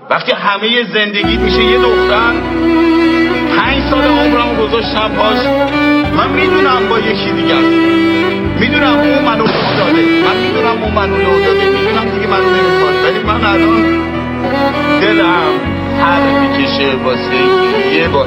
وقتی همه زندگیت میشه یه دختر، 5 سال عمرم گذاشتم پاش. من میدونم با یکی دیگه است، میدونم اون منو لو داده، من میدونم اون منو لو داده، میدونم دیگه منو نمیخواد، ولی من الان دلم هر میکشه واسه یه بار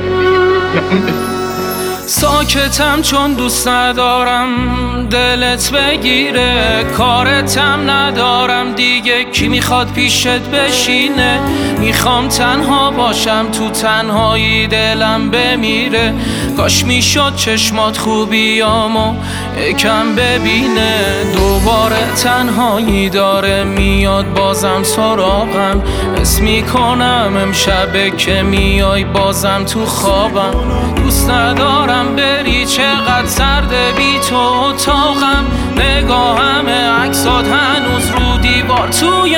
ساکتم چون دوست ندارم دلت بگیره، کارتم ندارم دیگه، کی میخواد پیشت بشینه؟ میخوام تنها باشم، تو تنهایی دلم بمیره. کاش میشد چشمات خوبیامو یکم ببینه. دوباره تنهایی داره میاد بازم سراغم، حس میکنم امشبه که میای بازم تو خوابم. دوست ندارم بری، چقدر سرده بی تو اتاقم، نگاهم عکسات هنوز رو دیوار توی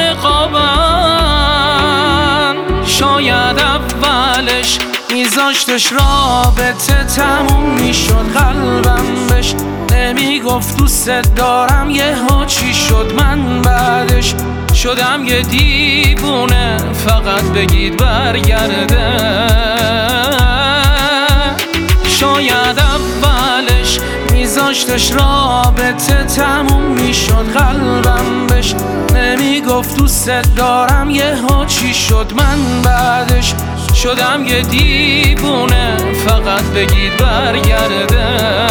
قابم. شاید اولش میذاشتش رابطه تموم میشد، قلبم بهش نمیگفت دوست دارم، یهو چی شد؟ من بعدش شدم یه دیوونه، فقط بگید برگرده. شاید اولش میذاشتش رابطه تموم میشد، قلبم بهش نمیگفت دوست دارم، یهو چی شد؟ من بعدش شدم یه دیوونه، فقط بگید برگرده.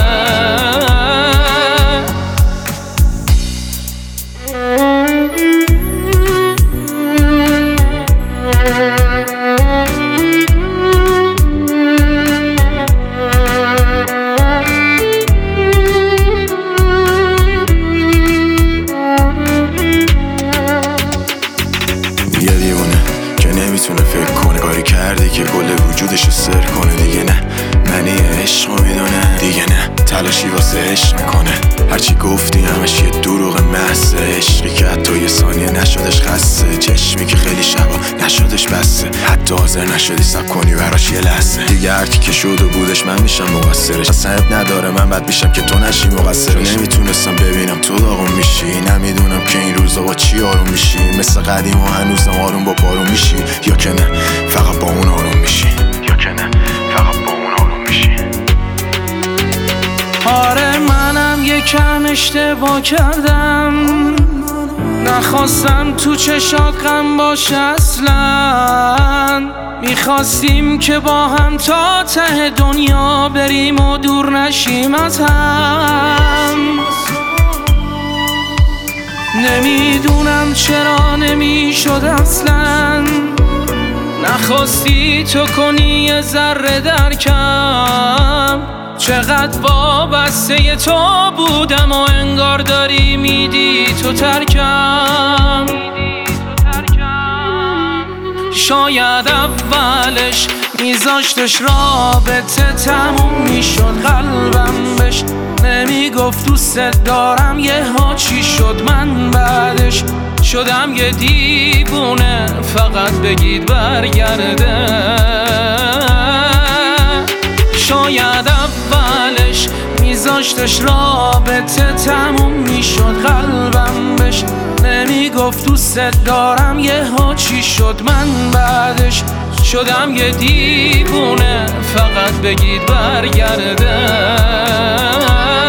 نمیتونه فکر کنه کاری کرده که کل وجودشو سر کنه. دیگه نه معنی عشق میدونه، دیگه نه تلاشی واسه عشق میکنه. هرچی گفتی همش یه دروغ محض، عشقی که حتی یه ثانیه نشدش خسته، چشمی که خیلی شبا نشدش بسته، حتی حاضر نشدی سب کنی براش یه لحظه. دیگه هرکی که شد و بودش من میشم مقصرش، اصلا عیب نداره من بد میشم که تو نشی مقصرش. نمیتونستم ببینم تو داغون میشی، نمیدونم که این روزا با چی آروم میشی، مثل قدیم و هنوزم آروم با پاروم میشی، یا که نه فقط با اون آروم میشی، یا که نه فقط با اون آروم میشی. آره منم یکم اشتباه کردم، نخواستم تو چشات غم باشه اصلا. میخواستیم که با هم تا ته دنیا بریم و دور نشیم از هم. نمیدونم چرا نمیشد اصلا، نخواستی تو کنی یه ذره درکم. چقدر وابسته تو بودم و انگار داری میدی تو ترکم. شاید اولش میذاشتش رابطه تموم میشد، قلبم بهش نمیگفت دوست دارم، یهو چی شد؟ من بعدش شدم یه دیوونه، فقط بگید برگرده. شاید اولش میذاشتش رابطه تموم میشد، قلبم بهش نمیگفت دوست دارم، یهو چی شد؟ من بعدش شدم یه دیوونه، فقط بگید برگرده.